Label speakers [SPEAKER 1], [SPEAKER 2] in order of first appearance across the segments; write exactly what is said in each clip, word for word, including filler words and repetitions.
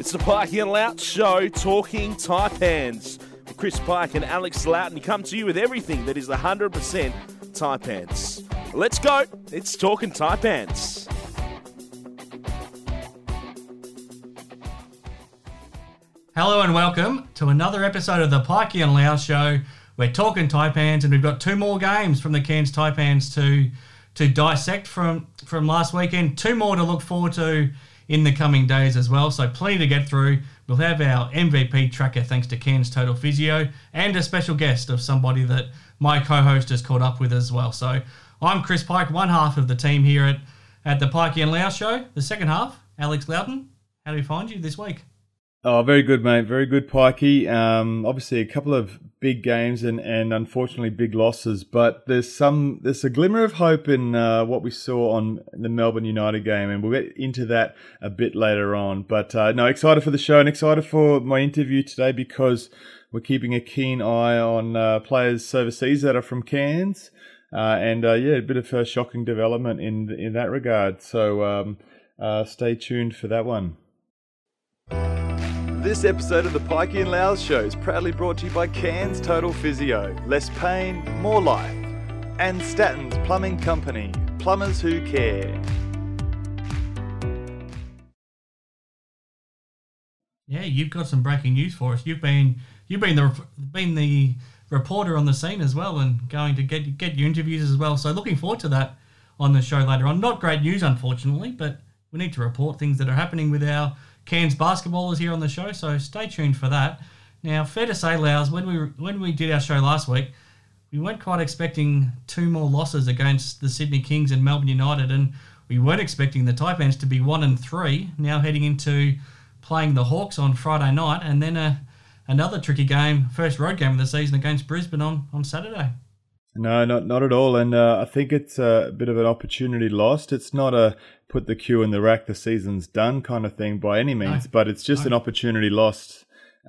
[SPEAKER 1] It's the Pike and Lout Show, talking Taipans. With Chris Pike and Alex Loughton, we come to you with everything that is one hundred percent Taipans. Let's go. It's talking Taipans.
[SPEAKER 2] Hello and welcome to another episode of the Pike and Lout Show. We're talking Taipans, and we've got two more games from the Cairns Taipans to to dissect from, from last weekend. Two more to look forward to in the coming days as well, so plenty to get through. We'll have our M V P tracker thanks to Cairns Total Physio, and a special guest of somebody that my co-host has caught up with as well. So I'm Chris Pike, one half of the team here at, at the Pike and Lout Show. The second half, Alex Loughton. How do we find you this week?
[SPEAKER 3] Oh, very good, mate. Very good, Pikey. Um, obviously, a couple of big games and, and unfortunately big losses, but there's some there's a glimmer of hope in uh, what we saw on the Melbourne United game, and we'll get into that a bit later on. But uh, no, excited for the show and excited for my interview today because we're keeping a keen eye on uh, players overseas that are from Cairns, uh, and uh, yeah, a bit of a shocking development in in that regard. So um, uh, stay tuned for that one.
[SPEAKER 4] This episode of the Pike and Lout Show is proudly brought to you by Cairns Total Physio, less pain, more life, and Statton's Plumbing Company, plumbers who care.
[SPEAKER 2] Yeah, you've got some breaking news for us. You've been you've been the been the reporter on the scene as well, and going to get get your interviews as well. So looking forward to that on the show later on. Not great news, unfortunately, but we need to report things that are happening with our Cairns basketballers here on the show, so stay tuned for that. Now, fair to say, Lows, when we when we did our show last week, we weren't quite expecting two more losses against the Sydney Kings and Melbourne United, and we weren't expecting the Taipans to be one and three, now heading into playing the Hawks on Friday night, and then a, another tricky game, first road game of the season against Brisbane on, on Saturday.
[SPEAKER 3] No, not not at all. And uh, I think it's a bit of an opportunity lost. It's not a put the cue in the rack, the season's done kind of thing by any means, no. but it's just no. an opportunity lost.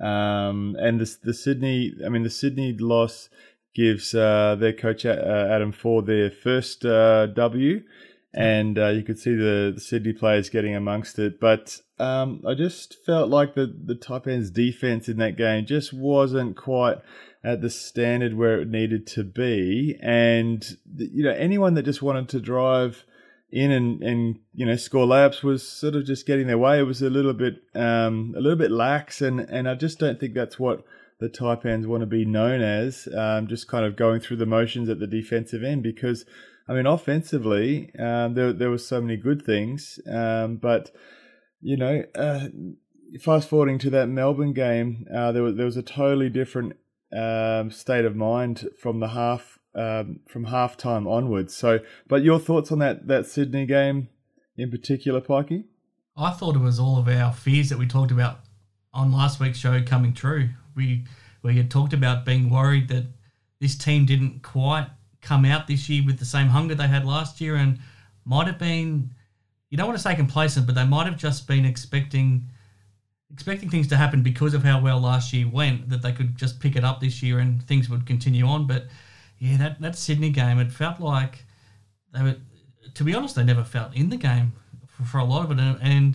[SPEAKER 3] Um, and the, the Sydney, I mean, the Sydney loss gives uh, their coach uh, Adam Ford their first uh, W, and uh, you could see the, the Sydney players getting amongst it. But um, I just felt like the the Taipans' defense in that game just wasn't quite at the standard where it needed to be, and you know, anyone that just wanted to drive in and, and you know score layups was sort of just getting their way. It was a little bit um, a little bit lax, and, and I just don't think that's what the Taipans want to be known as. Um, just kind of going through the motions at the defensive end, because I mean, offensively, um, there there was so many good things, um, but you know, uh, fast forwarding to that Melbourne game, uh, there was there was a totally different Um, state of mind from the half um, from halftime onwards. So, but your thoughts on that that Sydney game in particular, Pikey?
[SPEAKER 2] I thought it was all of our fears that we talked about on last week's show coming true. We we had talked about being worried that this team didn't quite come out this year with the same hunger they had last year, and might have been, you don't want to say complacent, but they might have just been expecting. expecting things to happen because of how well last year went, that they could just pick it up this year and things would continue on. But yeah, that, that Sydney game, it felt like they were, to be honest, they never felt in the game for, for a lot of it. And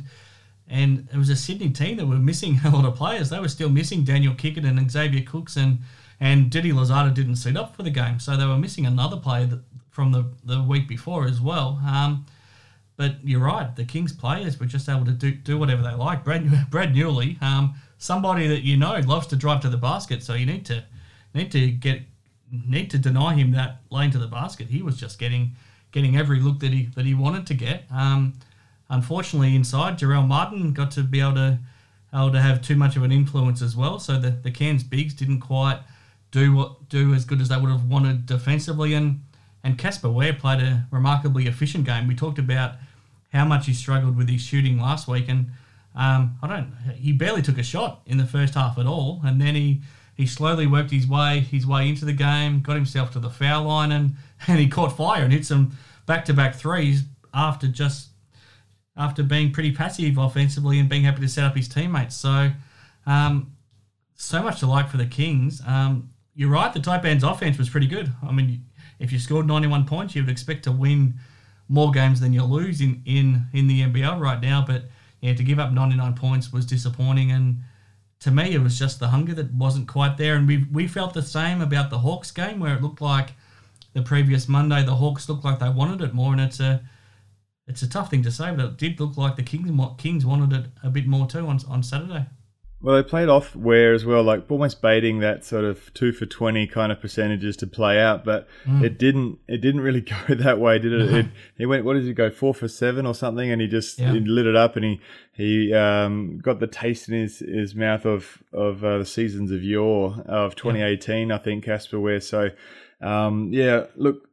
[SPEAKER 2] and it was a Sydney team that were missing a lot of players. They were still missing Daniel Kickett and Xavier Cooks, and, and Didi Lozada didn't suit up for the game. So they were missing another player that, from the, the week before as well. Um, But you're right, the Kings players were just able to do, do whatever they like. Brad, Brad Newley, um, somebody that you know loves to drive to the basket, so you need to need to get need to deny him that lane to the basket. He was just getting getting every look that he that he wanted to get. Um, unfortunately, inside, Jarrell Martin got to be able to able to have too much of an influence as well. So the the Cairns bigs didn't quite do what do as good as they would have wanted defensively, and. And Casper Ware played a remarkably efficient game. We talked about how much he struggled with his shooting last week, and um, I don't. He barely took a shot in the first half at all, and then he, he slowly worked his way his way into the game, got himself to the foul line, and, and he caught fire and hit some back to back threes after just after being pretty passive offensively and being happy to set up his teammates. So, um, so much to like for the Kings. Um, you're right. The Taipans' offense was pretty good. I mean. If you scored ninety-one points, you would expect to win more games than you lose in, in, in the N B L right now. But yeah, to give up ninety-nine points was disappointing. And to me, it was just the hunger that wasn't quite there. And we we felt the same about the Hawks game, where it looked like the previous Monday, the Hawks looked like they wanted it more. And it's a it's a tough thing to say, but it did look like the Kings Kings wanted it a bit more too on on Saturday.
[SPEAKER 3] Well, they played off Ware as well, like almost baiting that sort of two for twenty kind of percentages to play out, but mm. it didn't. It didn't really go that way, did it? it he went. What did he go? Four for seven or something, and he just yeah. he lit it up, and he he um, got the taste in his, his mouth of of uh, the seasons of yore of twenty eighteen. Yeah. I think Casper Ware. So um, yeah, look,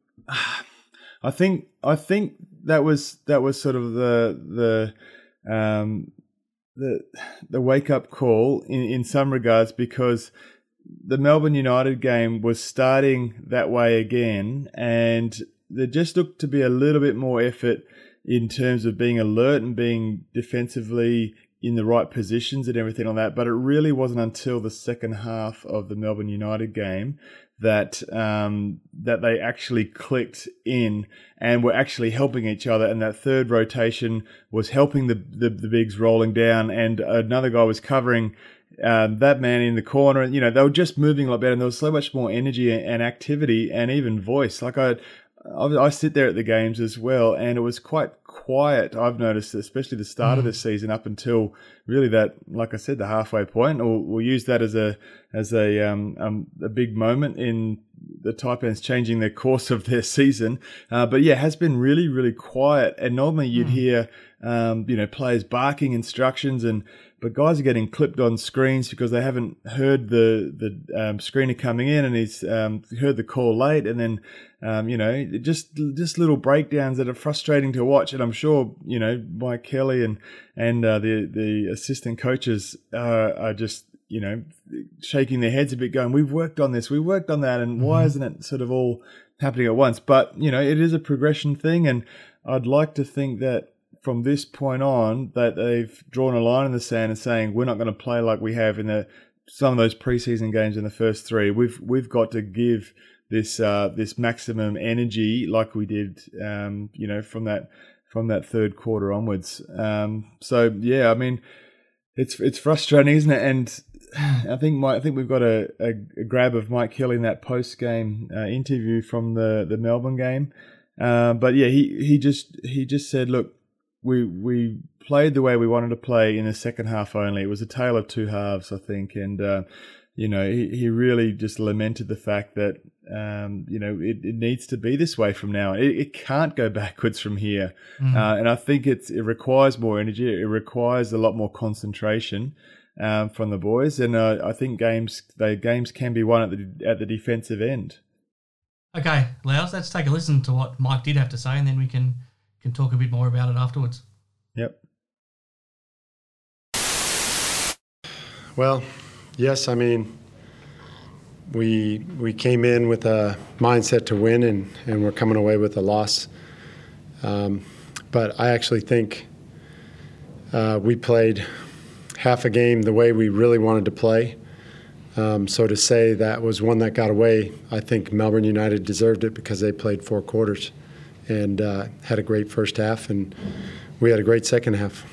[SPEAKER 3] I think I think that was that was sort of the the. Um, the the wake up call in, in some regards, because the Melbourne United game was starting that way again, and there just looked to be a little bit more effort in terms of being alert and being defensively in the right positions and everything like that. But it really wasn't until the second half of the Melbourne United game that um, that they actually clicked in and were actually helping each other. And that third rotation was helping the the, the bigs rolling down, and another guy was covering um, that man in the corner. And, you know, they were just moving a lot better, and there was so much more energy and activity and even voice. Like I, I, I sit there at the games as well, and it was quite quiet, I've noticed, especially the start mm. of this season up until really that, like I said, the halfway point. We'll, we'll use that as a as a um, um a big moment in the Taipans changing their course of their season. Uh, but yeah, it has been really, really quiet. And normally you'd mm. hear um, you know, players barking instructions, and but guys are getting clipped on screens because they haven't heard the the um, screener coming in, and he's um, heard the call late, and then um, you know, just just little breakdowns that are frustrating to watch. And I'm sure, you know, Mike Kelly and and uh, the the assistant coaches uh, are just, you know, shaking their heads a bit, going, "We've worked on this, we worked on that, and mm-hmm. why isn't it sort of all happening at once?" But you know, it is a progression thing, and I'd like to think that from this point on, that they've drawn a line in the sand and saying, we're not going to play like we have in the some of those preseason games in the first three. We've we've got to give this uh, this maximum energy like we did, um, you know, from that from that third quarter onwards. Um, so yeah, I mean, it's it's frustrating, isn't it? And I think my, I think we've got a, a, a grab of Mike Kelly in that post game uh, interview from the, the Melbourne game. Uh, but yeah, he he just he just said, look, we we played the way we wanted to play in the second half only. It was a tale of two halves, I think, and uh, you know, he, he really just lamented the fact that um, you know, it, it needs to be this way from now. It, it can't go backwards from here, mm. uh, and I think it's it requires more energy. It requires a lot more concentration um, from the boys, and uh, I think games they games can be won at the at the defensive end.
[SPEAKER 2] Okay, Laos, let's take a listen to what Mike did have to say, and then we can. can talk a bit more about it afterwards.
[SPEAKER 3] Yep.
[SPEAKER 5] Well, yes, I mean, we we came in with a mindset to win, and, and we're coming away with a loss. Um, but I actually think uh, we played half a game the way we really wanted to play. Um, so to say that was one that got away, I think Melbourne United deserved it because they played four quarters and uh, had a great first half, and we had a great second half.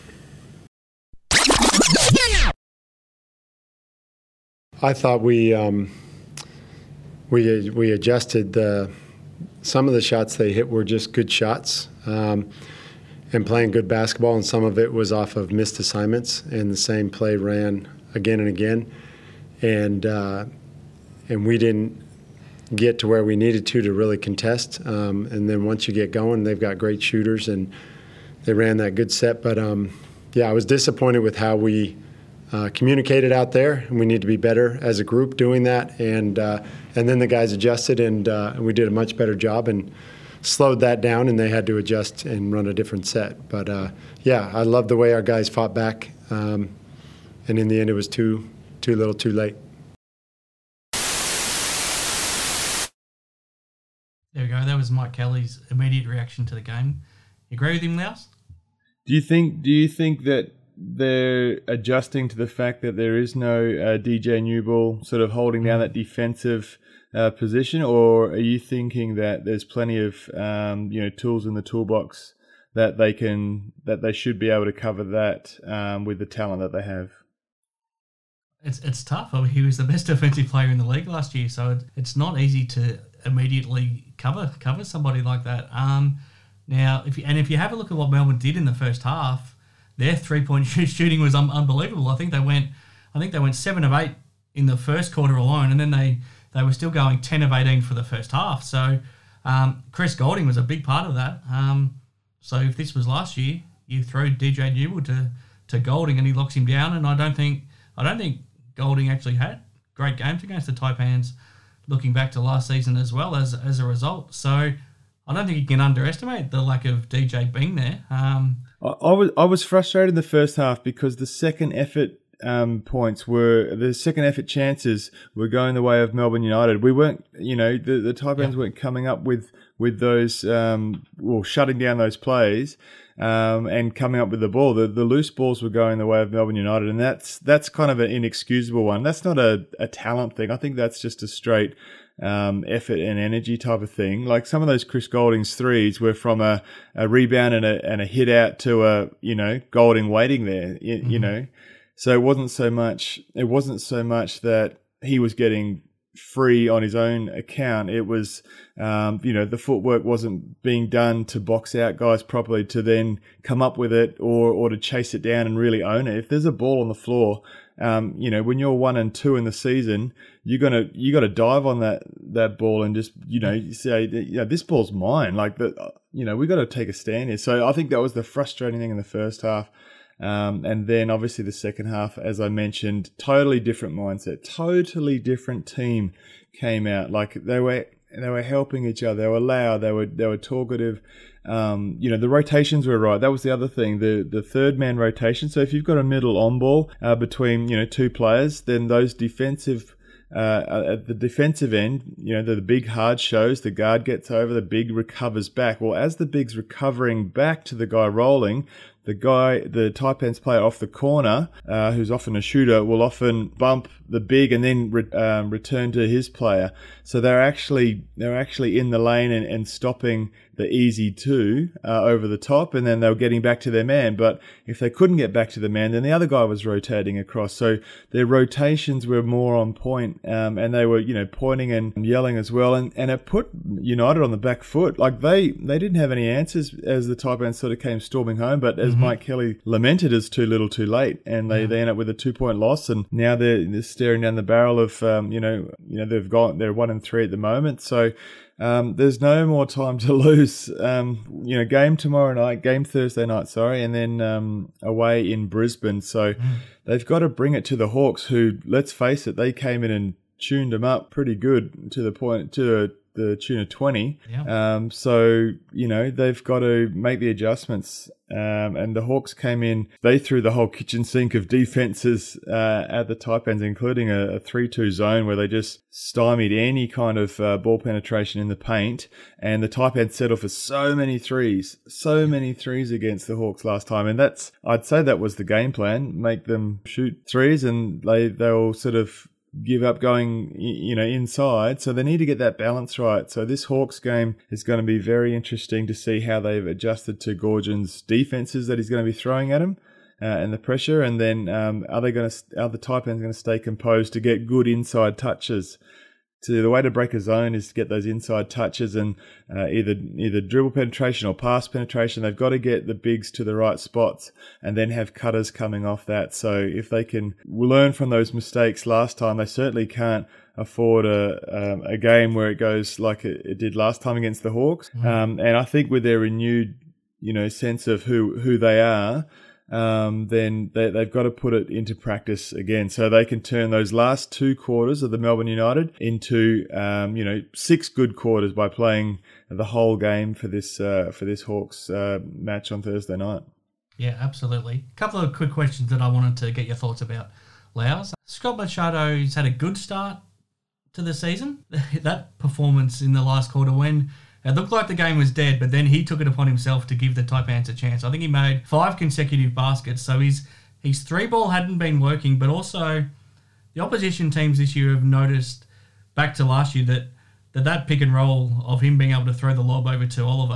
[SPEAKER 5] I thought we um, we we adjusted the some of the shots they hit were just good shots um, and playing good basketball, and some of it was off of missed assignments, and the same play ran again and again, and uh, and we didn't get to where we needed to to really contest. Um, and then once you get going, they've got great shooters, and they ran that good set. But, um, yeah, I was disappointed with how we uh, communicated out there, and we need to be better as a group doing that. And uh, and then the guys adjusted, and uh, we did a much better job and slowed that down, and they had to adjust and run a different set. But, uh, yeah, I love the way our guys fought back. Um, and in the end, it was too, too little too late.
[SPEAKER 2] There we go. That was Mike Kelly's immediate reaction to the game. You agree with him, Laos?
[SPEAKER 3] Do you think? Do you think that they're adjusting to the fact that there is no uh, D J Newball sort of holding down that defensive uh, position, or are you thinking that there's plenty of um, you know tools in the toolbox that they can that they should be able to cover that um, with the talent that they have.
[SPEAKER 2] It's it's tough. I mean, he was the best defensive player in the league last year, so it, it's not easy to immediately cover cover somebody like that. Um, now, if you, and if you have a look at what Melbourne did in the first half, their three point shooting was un- unbelievable. I think they went, I think they went seven of eight in the first quarter alone, and then they, they were still going ten of eighteen for the first half. So um, Chris Goulding was a big part of that. Um, so if this was last year, you throw D J Newell to to Goulding and he locks him down, and I don't think I don't think. Goulding actually had great games against the Taipans looking back to last season as well as as a result. So I don't think you can underestimate the lack of D J being there. Um,
[SPEAKER 3] I, I was I was frustrated in the first half because the second effort um, points were the second effort chances were going the way of Melbourne United. We weren't, you know, the the Taipans yeah. weren't coming up with with those um, well shutting down those plays. Um, and coming up with the ball, the, the loose balls were going the way of Melbourne United, and that's that's kind of an inexcusable one. That's not a, a talent thing. I think that's just a straight um, effort and energy type of thing. Like some of those Chris Goulding's threes were from a, a rebound and a and a hit out to a you know Goulding waiting there, you, mm-hmm. you know. So it wasn't so much. It wasn't so much that he was getting free on his own account. It was, um, you know, the footwork wasn't being done to box out guys properly to then come up with it or or to chase it down and really own it. If there's a ball on the floor, um, you know, when you're one and two in the season, you're gonna you got to dive on that that ball and just you know say, yeah, this ball's mine. Like the, you know, we got to take a stand here. So I think that was the frustrating thing in the first half. Um, and then obviously the second half, as I mentioned, totally different mindset, totally different team came out. Like they were, they were helping each other. They were loud. They were, they were talkative. Um, you know, the rotations were right. That was the other thing, the the third man rotation. So if you've got a middle on ball uh, between you know two players, then those defensive. Uh, at the defensive end, you know, the, the big hard shows, the guard gets over, the big recovers back. Well, as the big's recovering back to the guy rolling, the guy, the Taipans player off the corner, uh, who's often a shooter, will often bump the big and then re- um, return to his player. So they're actually they're actually in the lane and, and stopping the easy two uh, over the top, and then they were getting back to their man. But if they couldn't get back to the man, then the other guy was rotating across. So their rotations were more on point, um, and they were, you know, pointing and yelling as well. And, and it put United on the back foot. Like they, they didn't have any answers as the Taipans sort of came storming home. But as mm-hmm. Mike Kelly lamented, it's too little too late. And they, yeah. they end up with a two-point loss. And now they're, they're staring down the barrel of, um, you know, you know, they've got, they're one and three at the moment. So, Um, there's no more time to lose. Um, you know, game tomorrow night, game Thursday night, sorry, and then um, away in Brisbane. So mm. they've got to bring it to the Hawks, who, let's face it, they came in and tuned them up pretty good to the point to the tune of twenty. Yeah. Um, so you know they've got to make the adjustments. Um, and the Hawks came in, they threw the whole kitchen sink of defenses uh, at the Taipans, including a, a three two zone where they just stymied any kind of uh, ball penetration in the paint. And the Taipans settled for so many threes, so many threes against the Hawks last time. And that's, I'd say that was the game plan, make them shoot threes, and they, they'll sort of give up going, you know, inside. So they need to get that balance right. So this Hawks game is going to be very interesting to see how they've adjusted to Goorjian's defenses that he's going to be throwing at him uh, and the pressure. And then um, are they going to, are the Taipans going to stay composed to get good inside touches? So the way to break a zone is to get those inside touches and uh, either either dribble penetration or pass penetration. They've got to get the bigs to the right spots and then have cutters coming off that. So if they can learn from those mistakes last time, they certainly can't afford a um, a game where it goes like it, it did last time against the Hawks. Mm-hmm. Um, and I think with their renewed, you know, sense of who who they are, um, then they, they've got to put it into practice again, so they can turn those last two quarters of the Melbourne United into, um, you know, six good quarters by playing the whole game for this uh, for this Hawks uh, match on Thursday night.
[SPEAKER 2] Yeah, absolutely. A couple of quick questions that I wanted to get your thoughts about, Louws. Scott Machado's had a good start to the season. That performance in the last quarter when it looked like the game was dead, but then he took it upon himself to give the Taipans a chance. I think he made five consecutive baskets, so his his three ball hadn't been working, but also the opposition teams this year have noticed, back to last year, that that, that pick and roll of him being able to throw the lob over to Oliver,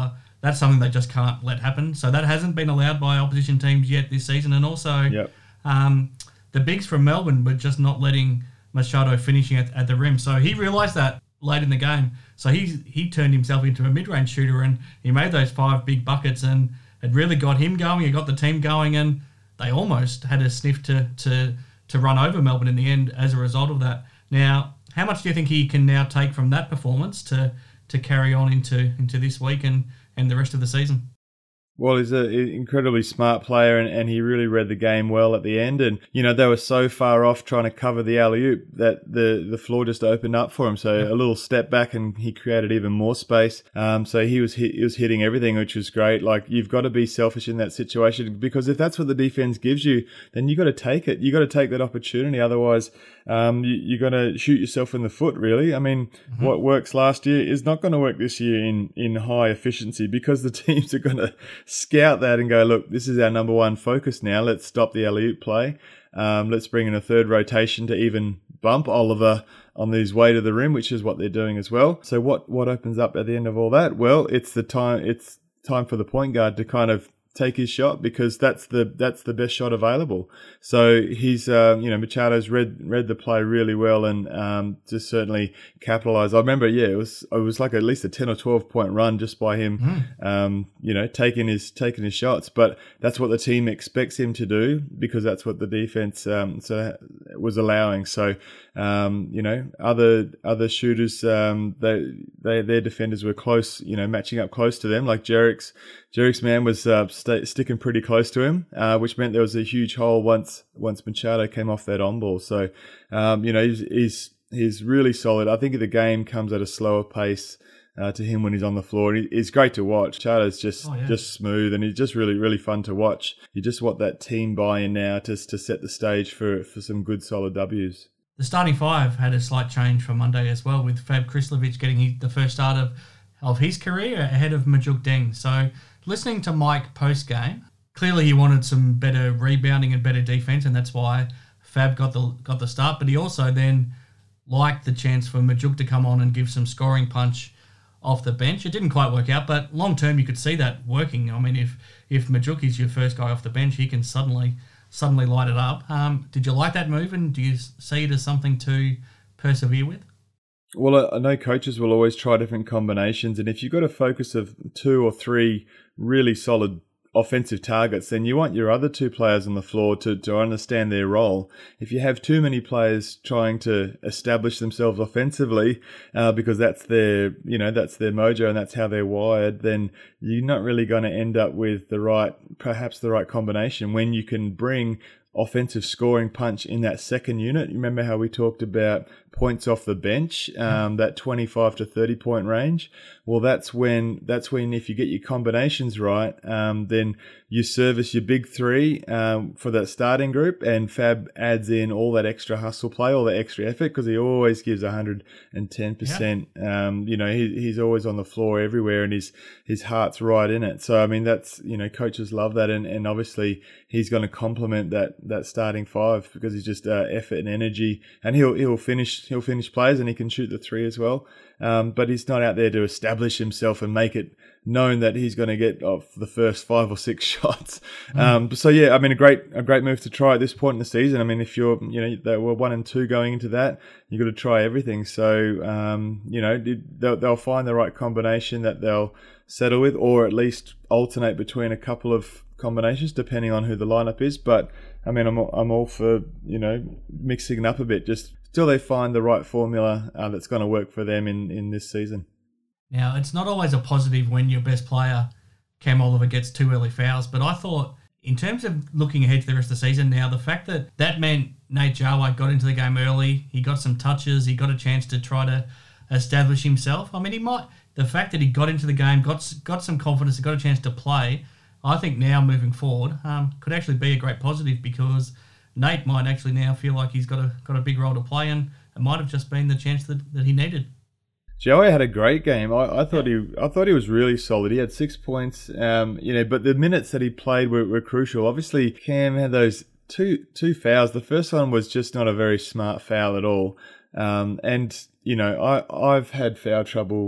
[SPEAKER 2] that's something they just can't let happen. So that hasn't been allowed by opposition teams yet this season. And also,
[SPEAKER 3] Yep.
[SPEAKER 2] um, the bigs from Melbourne were just not letting Machado finishing at, at the rim. So he realised that late in the game. So he he turned himself into a mid-range shooter, and he made those five big buckets, and it really got him going. It got the team going, and they almost had a sniff to to to run over Melbourne in the end as a result of that. Now, how much do you think he can now take from that performance to to carry on into into this week and, and the rest of the season?
[SPEAKER 3] Well, he's an incredibly smart player, and, and he really read the game well at the end. And, you know, they were so far off trying to cover the alley-oop that the, the floor just opened up for him. So a little step back and he created even more space. Um, so he was hit, he was hitting everything, which was great. Like, you've got to be selfish in that situation, because if that's what the defense gives you, then you got to take it. You got to take that opportunity. Otherwise, um, you, you're going to shoot yourself in the foot, really. I mean, mm-hmm. what works last year is not going to work this year in, in high efficiency, because the teams are going to scout that and go, look, this is our number one focus now. Let's stop the alley-oop play. Um, let's bring in a third rotation to even bump Oliver on his way to the rim, which is what they're doing as well. So what, what opens up at the end of all that? Well, it's the time, it's time for the point guard to kind of take his shot, because that's the that's the best shot available. So he's um, you know Machado's read read the play really well, and um, just certainly capitalised. I remember, yeah, it was it was like at least a ten or twelve point run just by him, mm. um, you know, taking his taking his shots. But that's what the team expects him to do, because that's what the defense um, so was allowing. So um, you know, other other shooters, um, they they their defenders were close, you know, matching up close to them. Like Jerick's Jerick's man was uh, st- sticking pretty close to him, uh, which meant there was a huge hole once once Machado came off that on ball. So um, you know, he's, he's he's really solid. I think the game comes at a slower pace uh, to him when he's on the floor. He, he's great to watch. Machado's just oh, yeah. just smooth, and he's just really really fun to watch. You just want that team buy-in now to to set the stage for for some good solid W's.
[SPEAKER 2] The starting five had a slight change for Monday as well, with Fab Krislovic getting his, the first start of, of his career ahead of Majuk Deng. So listening to Mike post-game, clearly he wanted some better rebounding and better defense, and that's why Fab got the got the start. But he also then liked the chance for Majuk to come on and give some scoring punch off the bench. It didn't quite work out, but long-term you could see that working. I mean, if, if Majuk is your first guy off the bench, he can suddenly... suddenly light it up. Um, did you like that move, and do you see it as something to persevere with?
[SPEAKER 3] Well, I know coaches will always try different combinations, and if you've got a focus of two or three really solid offensive targets, then you want your other two players on the floor to, to understand their role. If you have too many players trying to establish themselves offensively, uh, because that's their, you know, that's their mojo and that's how they're wired, then you're not really going to end up with the right, perhaps the right combination when you can bring offensive scoring punch in that second unit. You remember how we talked about points off the bench, um, that twenty-five to thirty point range? Well, that's when, that's when if you get your combinations right, um, then you service your big three um, for that starting group, and Fab adds in all that extra hustle play, all that extra effort, because he always gives one hundred ten percent. Yeah. Um, you know, he, he's always on the floor everywhere, and his, his heart's right in it. So, I mean, that's, you know, coaches love that, and, and obviously he's going to complement that that starting five, because he's just uh, effort and energy, and he'll he'll finish he'll finish plays, and he can shoot the three as well. Um, but he's not out there to establish himself and make it known that he's going to get off the first five or six shots. Mm. Um, so yeah, I mean, a great a great move to try at this point in the season. I mean, if you're, you know, they were one and two going into that, you got to try everything. So um, you know, they'll, they'll find the right combination that they'll settle with, or at least alternate between a couple of combinations depending on who the lineup is. But I mean, I'm I'm all for, you know, mixing it up a bit, just till they find the right formula uh, that's going to work for them in, in this season.
[SPEAKER 2] Now, it's not always a positive when your best player, Cam Oliver, gets two early fouls, but I thought in terms of looking ahead to the rest of the season now, the fact that that meant Nate Jarway got into the game early, he got some touches, he got a chance to try to establish himself. I mean, he might, the fact that he got into the game, got got some confidence, got a chance to play, I think now moving forward um, could actually be a great positive, because Nate might actually now feel like he's got a got a big role to play, and it might have just been the chance that, that he needed.
[SPEAKER 3] Joey had a great game. I, I thought he, I thought he was really solid. He had six points, um, you know, but the minutes that he played were, were crucial. Obviously, Cam had those two two fouls. The first one was just not a very smart foul at all, um, and you know, I I've had foul trouble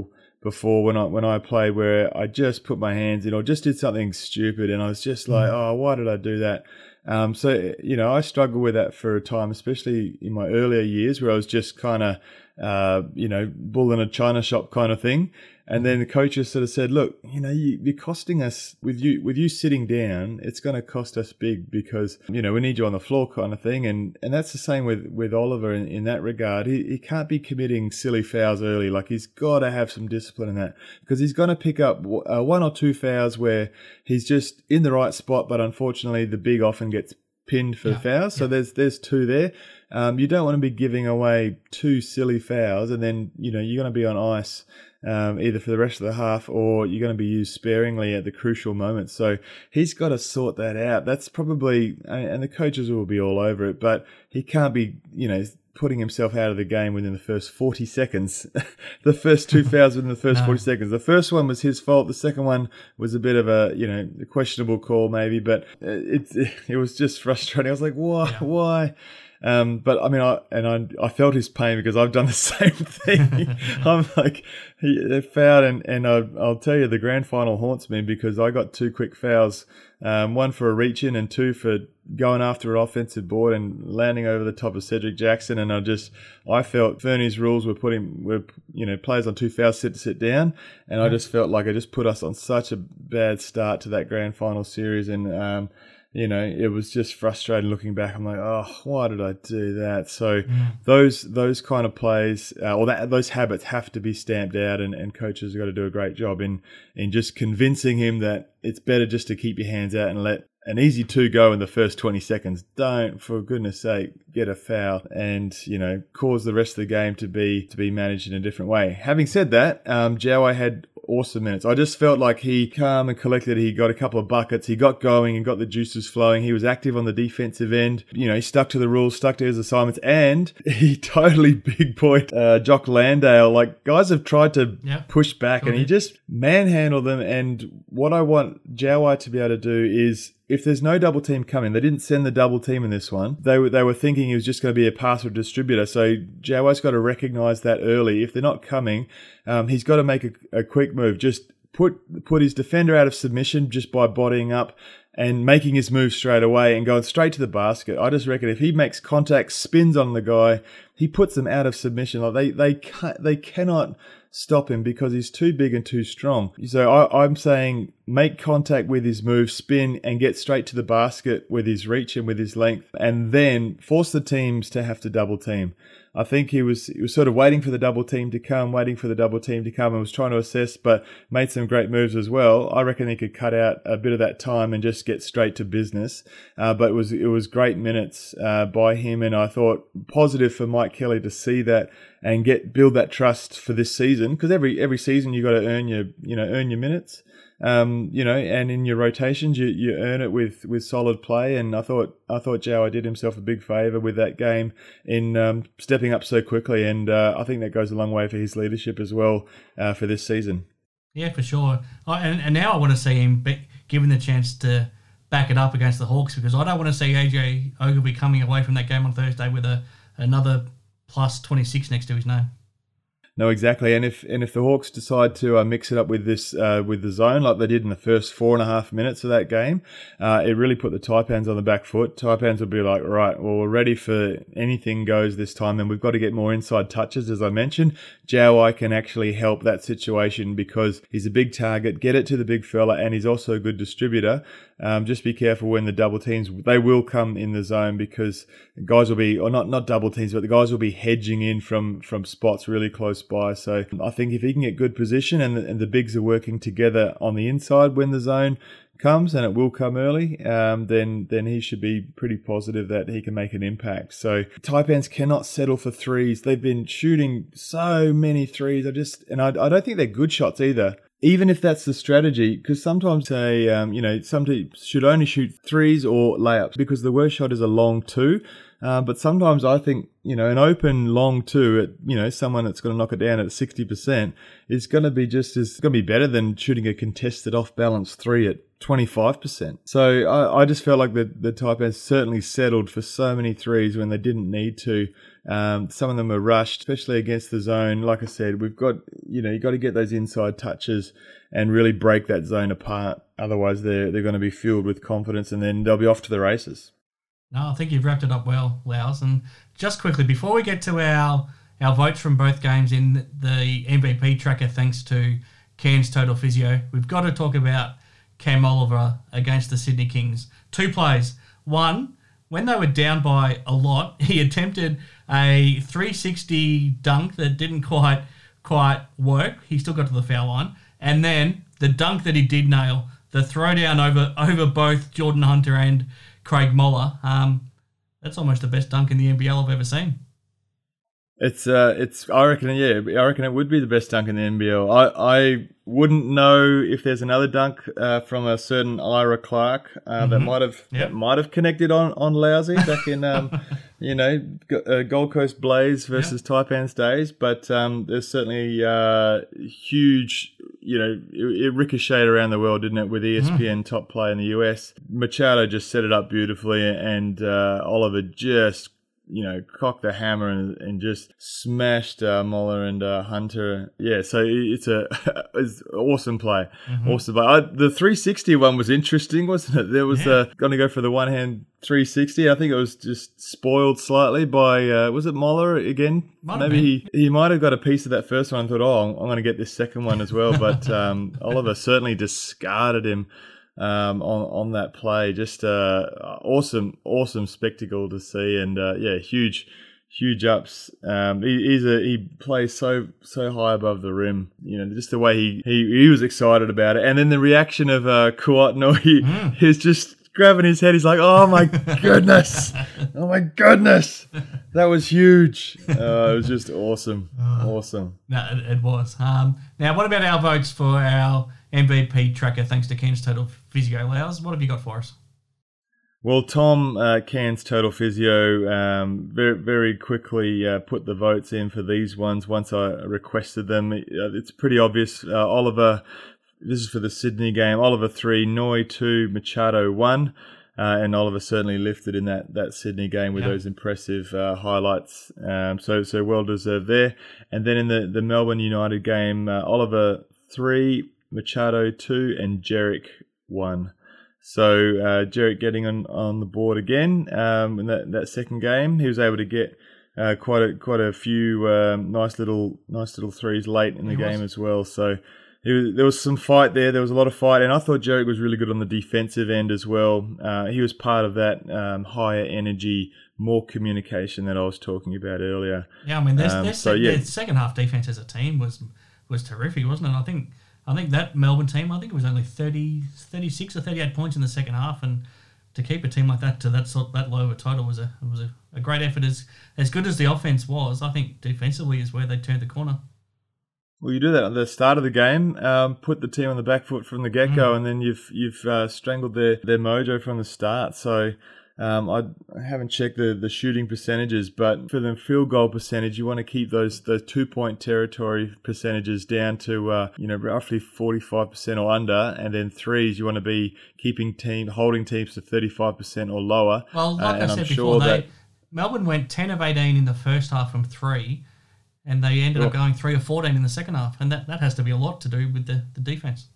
[SPEAKER 3] before when I when I played where I just put my hands in or just did something stupid and I was just like, oh, why did I do that? Um, so, you know, I struggled with that for a time, especially in my earlier years where I was just kind of, uh, you know, bull in a china shop kind of thing. And then the coaches sort of said, look, you know, you, you're costing us with you, with you sitting down, it's going to cost us big because, you know, we need you on the floor kind of thing. And, and that's the same with, with Oliver in, in that regard. He, he can't be committing silly fouls early. Like he's got to have some discipline in that because he's going to pick up uh, one or two fouls where he's just in the right spot. But unfortunately, the big often gets pinned for
[SPEAKER 2] yeah.
[SPEAKER 3] fouls. So yeah. there's, there's two there. Um, you don't want to be giving away two silly fouls and then, you know, you're going to be on ice um, either for the rest of the half or you're going to be used sparingly at the crucial moments. So he's got to sort that out. That's probably, and the coaches will be all over it, but he can't be, you know, putting himself out of the game within the first forty seconds. The first two fouls within the first no. forty seconds. The first one was his fault. The second one was a bit of a, you know, a questionable call maybe, but it, it, it was just frustrating. I was like, why, yeah. why? Um, but I mean, I and I, I felt his pain because I've done the same thing. I'm like, he, they fouled, and and I, I'll tell you, the grand final haunts me because I got two quick fouls, um, one for a reach in and two for going after an offensive board and landing over the top of Cedric Jackson. And I just, I felt Fernie's rules were putting, were you know, players on two fouls sit to sit down, and I just felt like I just put us on such a bad start to that grand final series, and um. You know, it was just frustrating looking back. I'm like, oh, why did I do that? So mm. those those kind of plays uh, or that those habits have to be stamped out, and, and coaches have got to do a great job in in just convincing him that it's better just to keep your hands out and let an easy two go in the first twenty seconds. Don't, for goodness sake, get a foul and, you know, cause the rest of the game to be to be managed in a different way. Having said that, um, Jowai had awesome minutes. I just felt like he calm and collected. He got a couple of buckets. He got going and got the juices flowing. He was active on the defensive end. You know, he stuck to the rules, stuck to his assignments, and he totally big boyed uh, Jock Landale. Like, guys have tried to yep. push back, sure and he just manhandled them. And what I want Jowai to be able to do is, if there's no double team coming, they didn't send the double team in this one. They were they were thinking he was just going to be a passer distributor. So Jowai's got to recognise that early. If they're not coming, um, he's got to make a, a quick move. Just put put his defender out of submission just by bodying up and making his move straight away and going straight to the basket. I just reckon if he makes contact, spins on the guy, he puts them out of submission. Like they they can't, they cannot stop him because he's too big and too strong. So I, I'm saying make contact with his move, spin, and get straight to the basket with his reach and with his length, and then force the teams to have to double team. I think he was he was sort of waiting for the double team to come, waiting for the double team to come, and was trying to assess, but made some great moves as well. I reckon he could cut out a bit of that time and just get straight to business. Uh, but it was it was great minutes uh, by him, and I thought positive for Mike Kelly to see that and get build that trust for this season, because every every season you got to earn your you know earn your minutes. Um, you know, and in your rotations, you, you earn it with, with solid play. And I thought I thought Jowai did himself a big favour with that game in um, stepping up so quickly. And uh, I think that goes a long way for his leadership as well uh, for this season.
[SPEAKER 2] Yeah, for sure. Oh, and, and now I want to see him be, given the chance to back it up against the Hawks, because I don't want to see A J Ogilvy coming away from that game on Thursday with a another plus twenty-six next to his name.
[SPEAKER 3] No, exactly. And if and if the Hawks decide to uh, mix it up with this uh, with the zone like they did in the first four and a half minutes of that game, uh, it really put the Taipans on the back foot. Taipans will be like, right, well, we're ready for anything goes this time, and we've got to get more inside touches, as I mentioned. Jowai can actually help that situation because he's a big target, get it to the big fella, and he's also a good distributor. Um, just be careful when the double teams, they will come in the zone because guys will be, or not not double teams, but the guys will be hedging in from, from spots really close by. So I think if he can get good position and the, and the bigs are working together on the inside when the zone comes, and it will come early, um, then then he should be pretty positive that he can make an impact. So Taipans cannot settle for threes. They've been shooting so many threes. I just, and I, I don't think they're good shots either. Even if that's the strategy, because sometimes they, um, you know, some teams should only shoot threes or layups because the worst shot is a long two. Uh, but sometimes I think, you know, an open long two at, you know, someone that's going to knock it down at sixty percent is going to be just as, going to be better than shooting a contested off balance three at twenty-five percent. So I, I just felt like the, the Taipans certainly settled for so many threes when they didn't need to. Um, some of them were rushed, especially against the zone. Like I said, we've got, you know, you got to get those inside touches and really break that zone apart. Otherwise, they're, they're going to be filled with confidence and then they'll be off to the races.
[SPEAKER 2] No, I think you've wrapped it up well, Laos. And just quickly, before we get to our our votes from both games in the M V P tracker, thanks to Cairns Total Physio, we've got to talk about Cam Oliver against the Sydney Kings. Two plays. One, when they were down by a lot, he attempted a three sixty dunk that didn't quite quite work. He still got to the foul line. And then the dunk that he did nail, the throwdown over over both Jordan Hunter and Craig Moller. Um, that's almost the best dunk in the N B L I've ever seen.
[SPEAKER 3] It's, uh, it's. I reckon, yeah, I reckon it would be the best dunk in the N B L. I, I wouldn't know if there's another dunk uh, from a certain Ira Clark uh, mm-hmm. that might have
[SPEAKER 2] yep.
[SPEAKER 3] that might have connected on on Lousy back in, um, you know, uh, Gold Coast Blaze versus yep. Taipans days. But um, there's certainly uh, huge. You know, it, it ricocheted around the world, didn't it? With E S P N mm. top play in the U S, Machado just set it up beautifully, and uh, Oliver just. You know, cocked the hammer and, and just smashed uh, Moller and uh, Hunter. Yeah, so it's a it's an awesome play. Mm-hmm. Awesome play. I, the three sixty one was interesting, wasn't it? There was yeah. uh, going to go for the one-hand three sixty. I think it was just spoiled slightly by, uh, was it Moller again?
[SPEAKER 2] Might
[SPEAKER 3] Maybe he, he might have got a piece of that first one and thought, oh, I'm, I'm going to get this second one as well. But um, Oliver certainly discarded him. Um, on on that play, just uh, awesome, awesome spectacle to see, and uh, yeah, huge, huge ups. Um, he, he's a he plays so so high above the rim, you know, just the way he he, he was excited about it, and then the reaction of uh, Kuatno, he mm. he's just grabbing his head. He's like, oh my goodness, oh my goodness, that was huge. Uh, it was just awesome, oh. awesome.
[SPEAKER 2] No, it, it was. Um, now, what about our votes for our M V P tracker, thanks to Cairns Total Physio? Laos, what have you got for us?
[SPEAKER 3] Well, Tom, uh, Cairns Total Physio, um, very, very quickly uh, put the votes in for these ones once I requested them. It's pretty obvious. Uh, Oliver, this is for the Sydney game, Oliver three, Noi two, Machado one. Uh, and Oliver certainly lifted in that, that Sydney game with yep. those impressive uh, highlights. Um, so so well deserved there. And then in the, the Melbourne United game, uh, Oliver three, Machado two, and Jerick one. So uh, Jerick getting on, on the board again um, in that, that second game. He was able to get uh, quite a quite a few um, nice little nice little threes late in the he game was. as well. So it was, there was some fight there. There was a lot of fight, and I thought Jerick was really good on the defensive end as well. Uh, he was part of that um, higher energy, more communication that I was talking about earlier.
[SPEAKER 2] Yeah, I mean, their,
[SPEAKER 3] um,
[SPEAKER 2] their,
[SPEAKER 3] so,
[SPEAKER 2] sec-
[SPEAKER 3] yeah.
[SPEAKER 2] their second half defense as a team was was terrific, wasn't it? I think. I think that Melbourne team, I think it was only thirty, thirty-six or thirty-eight points in the second half, and to keep a team like that to that sort that low of a total was a was a, a great effort. As as good as the offense was, I think defensively is where they turned the corner.
[SPEAKER 3] Well, you do that at the start of the game, um, put the team on the back foot from the get-go, mm. and then you've you've uh, strangled their, their mojo from the start. So um, I haven't checked the, the shooting percentages, but for the field goal percentage, you want to keep those those two-point territory percentages down to uh, you know roughly forty-five percent or under, and then threes you want to be keeping team holding teams to thirty-five percent or lower.
[SPEAKER 2] Well, like
[SPEAKER 3] uh,
[SPEAKER 2] I
[SPEAKER 3] and
[SPEAKER 2] said
[SPEAKER 3] I'm
[SPEAKER 2] before,
[SPEAKER 3] sure
[SPEAKER 2] they,
[SPEAKER 3] that
[SPEAKER 2] Melbourne went ten of eighteen in the first half from three, and they ended
[SPEAKER 3] sure.
[SPEAKER 2] up going three of fourteen in the second half, and that, that has to be a lot to do with the, the defense.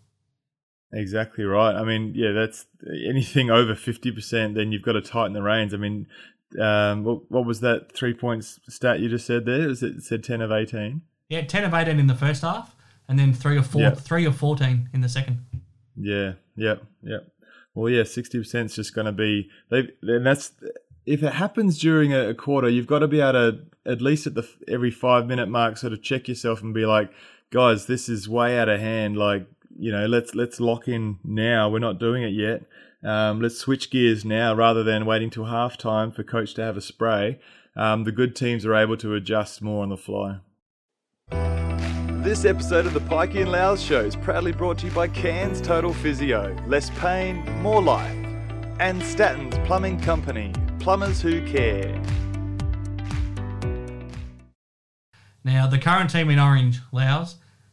[SPEAKER 3] Exactly right. I mean, yeah, that's anything over fifty percent, then you've got to tighten the reins. I mean, um, what, what was that three points stat you just said there? Is it, it said ten of eighteen?
[SPEAKER 2] Yeah, ten of eighteen in the first half, and then three or four, yep. three or fourteen in the second.
[SPEAKER 3] Yeah, yep, yep. Well, yeah, sixty percent is just going to be, they, and that's, if it happens during a, a quarter, you've got to be able to, at least at the every five minute mark, sort of check yourself and be like, guys, this is way out of hand. Like, you know, let's let's lock in now. We're not doing it yet. Um, let's switch gears now rather than waiting till halftime for coach to have a spray. Um, the good teams are able to adjust more on the fly.
[SPEAKER 4] This episode of the Pikey and Louws Show is proudly brought to you by Cairns Total Physio. Less pain, more life. And Statton's Plumbing Company. plumbers who care.
[SPEAKER 2] Now, the current team in orange, Louws,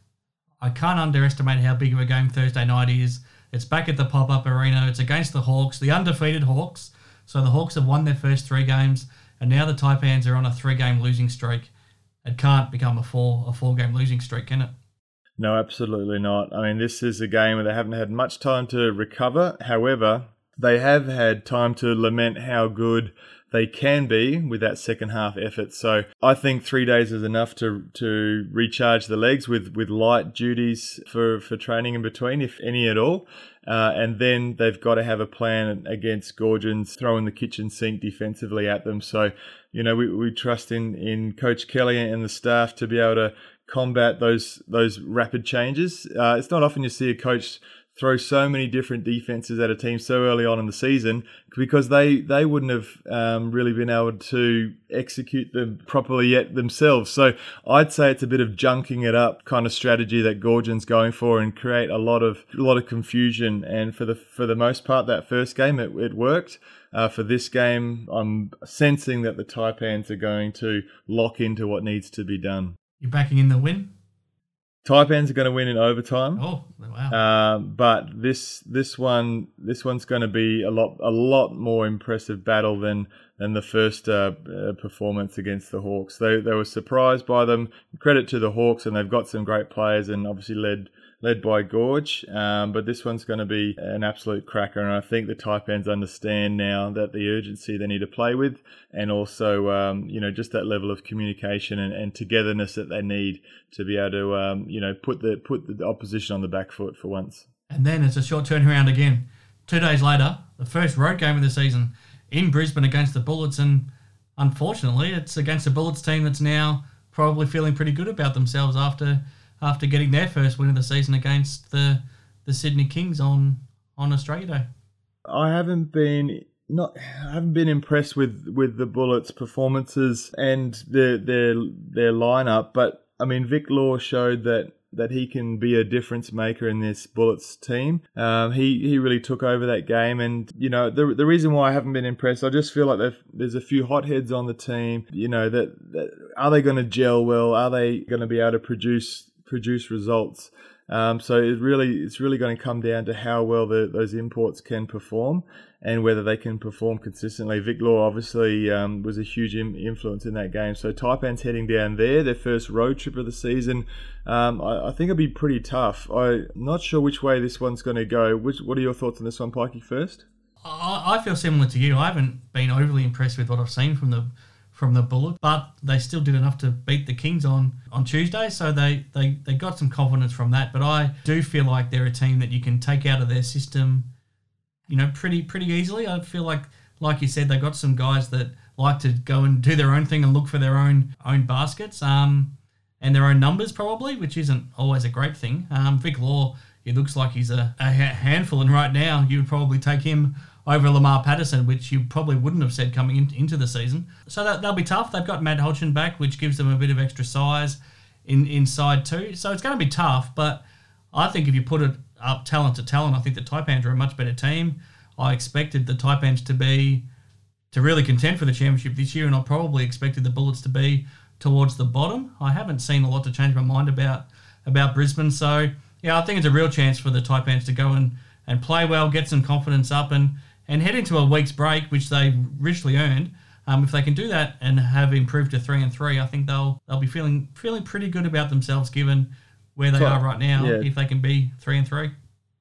[SPEAKER 2] I can't underestimate how big of a game Thursday night is. It's back at the Pop-Up Arena. It's against the Hawks, the undefeated Hawks. So the Hawks have won their first three games, and now the Taipans are on a three-game losing streak. It can't become a four a four-game losing streak, can it?
[SPEAKER 3] No, absolutely not. I mean, this is a game where they haven't had much time to recover. However, they have had time to lament how good they can be with that second half effort. So I think three days is enough to to recharge the legs with, with light duties for, for training in between, if any at all. Uh, and then they've got to have a plan against Gorgons, throwing the kitchen sink defensively at them. So, you know, we, we trust in, in Coach Kelly and the staff to be able to combat those those rapid changes. Uh, it's not often you see a coach throw so many different defenses at a team so early on in the season, because they, they wouldn't have um, really been able to execute them properly yet themselves. So I'd say it's a bit of junking it up kind of strategy that Gorgon's going for, and create a lot of a lot of confusion. And for the for the most part, that first game it, it worked. Uh, for this game, I'm sensing that the Taipans are going to lock into what needs to be done.
[SPEAKER 2] You're backing in the win?
[SPEAKER 3] Taipans are going to win in overtime.
[SPEAKER 2] Oh, wow!
[SPEAKER 3] Um, but this this one this one's going to be a lot a lot more impressive battle than than the first uh, uh, performance against the Hawks. They they were surprised by them. Credit to the Hawks, and they've got some great players, and obviously led led by Gorge. Um, but this one's going to be an absolute cracker, and I think the Taipans understand now that the urgency they need to play with, and also um, you know just that level of communication and, and togetherness that they need to be able to um, you know put the put the opposition on the back foot for once.
[SPEAKER 2] And then it's a short turnaround again. Two days later, the first road game of the season in Brisbane against the Bullets, and unfortunately, it's against the Bullets team that's now probably feeling pretty good about themselves after. after getting their first win of the season against the the Sydney Kings on, on Australia Day.
[SPEAKER 3] I haven't been not I haven't been impressed with, with the Bullets' performances and their their their lineup, but I mean Vic Law showed that that he can be a difference maker in this Bullets team. Um, he he really took over that game, and you know the the reason why I haven't been impressed, I just feel like there's a few hotheads on the team. You know that, that are they going to gel well? Are they going to be able to produce produce results? Um, so it really, it's really going to come down to how well the, those imports can perform and whether they can perform consistently. Vic Law obviously um, was a huge im- influence in that game. So Taipan's heading down there, their first road trip of the season. Um, I, I think it'll be pretty tough. I'm not sure which way this one's going to go. Which, what are your thoughts on this one, Pikey, first?
[SPEAKER 2] I, I feel similar to you. I haven't been overly impressed with what I've seen from the from the Bullet, but they still did enough to beat the Kings on, on Tuesday, so they, they, they got some confidence from that. But I do feel like they're a team that you can take out of their system, you know, pretty pretty easily. I feel like, like you said, they got some guys that like to go and do their own thing and look for their own own baskets, um, and their own numbers probably, which isn't always a great thing. Um, Vic Law, it looks like he's a, a handful, and right now you would probably take him over Lamar Patterson, which you probably wouldn't have said coming in, into the season. So that, they'll be tough. They've got Matt Hodgson back, which gives them a bit of extra size in inside too. So it's going to be tough, but I think if you put it up talent to talent, I think the Taipans are a much better team. I expected the Taipans to be to really contend for the championship this year, and I probably expected the Bullets to be towards the bottom. I haven't seen a lot to change my mind about about Brisbane. So yeah, I think it's a real chance for the Taipans to go and, and play well, get some confidence up, and and head into a week's break, which they richly earned. Um, if they can do that and have improved to three and three, I think they'll they'll be feeling feeling pretty good about themselves given where they are right now. Yeah. If they can be three and three.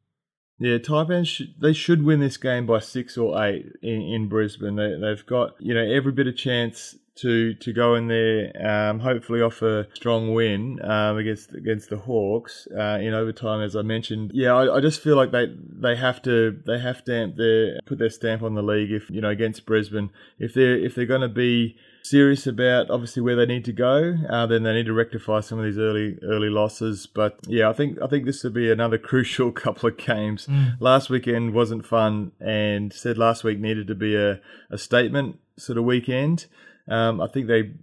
[SPEAKER 3] Yeah, Taipan should, they should win this game by six or eight in, in Brisbane. They, they've got you know every bit of chance to to go in there, um, hopefully off a strong win um, against against the Hawks uh, in overtime, as I mentioned. Yeah, I, I just feel like they they have to they have to their, put their stamp on the league if you know against Brisbane. If they're if they're going to be serious about obviously where they need to go, uh, then they need to rectify some of these early early losses. But yeah, I think I think this will be another crucial couple of games. Mm. Last weekend wasn't fun, and said last week needed to be a, a statement sort of weekend. Um, I think they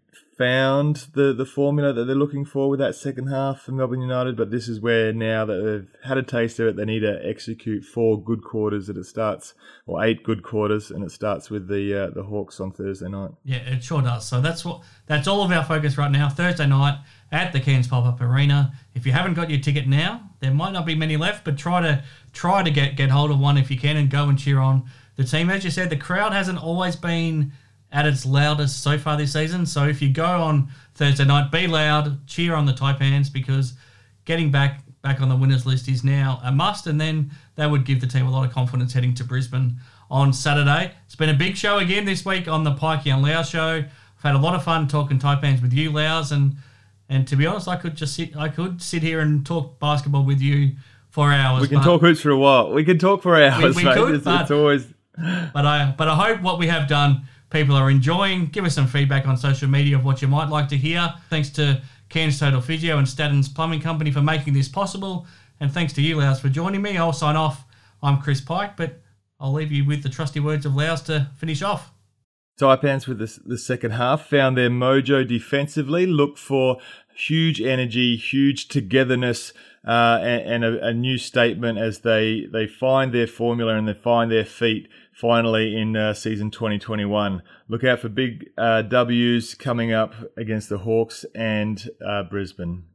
[SPEAKER 3] found the, the formula that they're looking for with that second half for Melbourne United, but this is where now that they've had a taste of it, they need to execute four good quarters that it starts, or eight good quarters, and it starts with the uh, the Hawks on Thursday night.
[SPEAKER 2] Yeah, it sure does. So that's what that's all of our focus right now. Thursday night at the Cairns Pop-Up Arena. If you haven't got your ticket now, there might not be many left, but try to try to get, get hold of one if you can and go and cheer on the team. As you said, the crowd hasn't always been at its loudest so far this season. So if you go on Thursday night, be loud, cheer on the Taipans, because getting back back on the winners list is now a must, and then that would give the team a lot of confidence heading to Brisbane on Saturday. It's been a big show again this week on the Pikey and Lau show. I've had a lot of fun talking Taipans with you, Laus, and and to be honest, I could just sit I could sit here and talk basketball with you for hours.
[SPEAKER 3] We can talk hoops for a while. We can talk for hours,
[SPEAKER 2] we, we
[SPEAKER 3] mate.
[SPEAKER 2] could,
[SPEAKER 3] it's,
[SPEAKER 2] but,
[SPEAKER 3] it's always
[SPEAKER 2] but I but I hope what we have done people are enjoying. Give us some feedback on social media of what you might like to hear. Thanks to Cairns Total Physio and Statton's Plumbing Company for making this possible. And thanks to you, Laus, for joining me. I'll sign off. I'm Chris Pike, but I'll leave you with the trusty words of Laus to finish off.
[SPEAKER 3] Taipans with the, the second half found their mojo defensively. Look for huge energy, huge togetherness, uh, and, and a, a new statement as they, they find their formula and they find their feet finally in uh, season twenty twenty-one. Look out for big uh, W's coming up against the Hawks and uh, Brisbane.